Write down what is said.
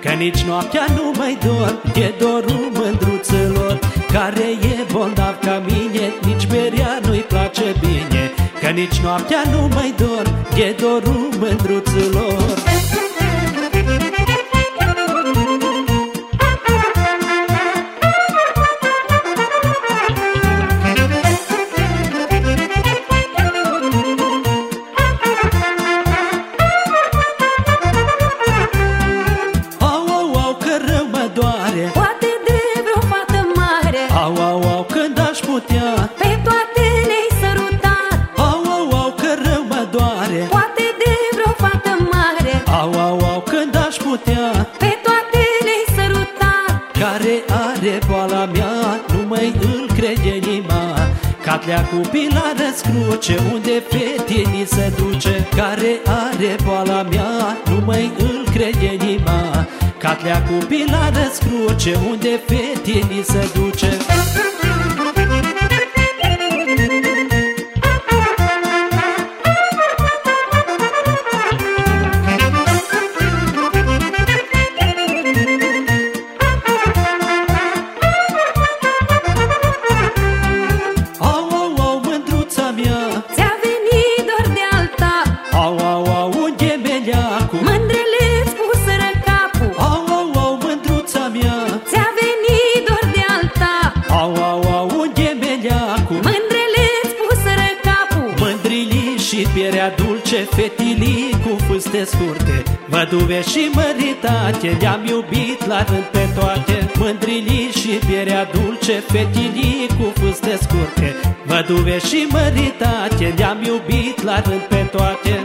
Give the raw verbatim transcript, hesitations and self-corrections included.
că nici noaptea nu mai dor de dorul mândruțelor. Care e bolnav ca mine, nici berea nu-i place bine, că nici noaptea nu mai dor de dorul mândruțelor. Poate de vreo fată mare. Au, au, au, când aș putea Pe toate le-ai sărutat. Au, au, au, că rău mă doare. Poate de vreo fată mare. Au, au, au, când aș putea Pe toate le-ai sărutat. Care are boala mea, nu mai îl crede inima, Catlea cu pila răscruce, unde fetinii se duce. Care are boala mea, nu mai îl crede inima, Catlea cu pila răscruce, unde fetinii se duce. Au, au, au, mândruța mea, ți-a venit dor de alta. Au, au, au, unde meleacul, Mândrele-ți puseră capul. Au, au, au, mândruța mea, Ți-a venit dor de alta. Au, au, au, unde meleacul, Mândrele-ți puseră capul. Mândrilii și pierea dulce, fetilii cu fuste scurte, văduve și măritate, le-am iubit la rând pe toate. Mândrilii și pierea dulce, fetilii cu fuste scurte, văduve și măritate, le-am iubit la rând pe toate.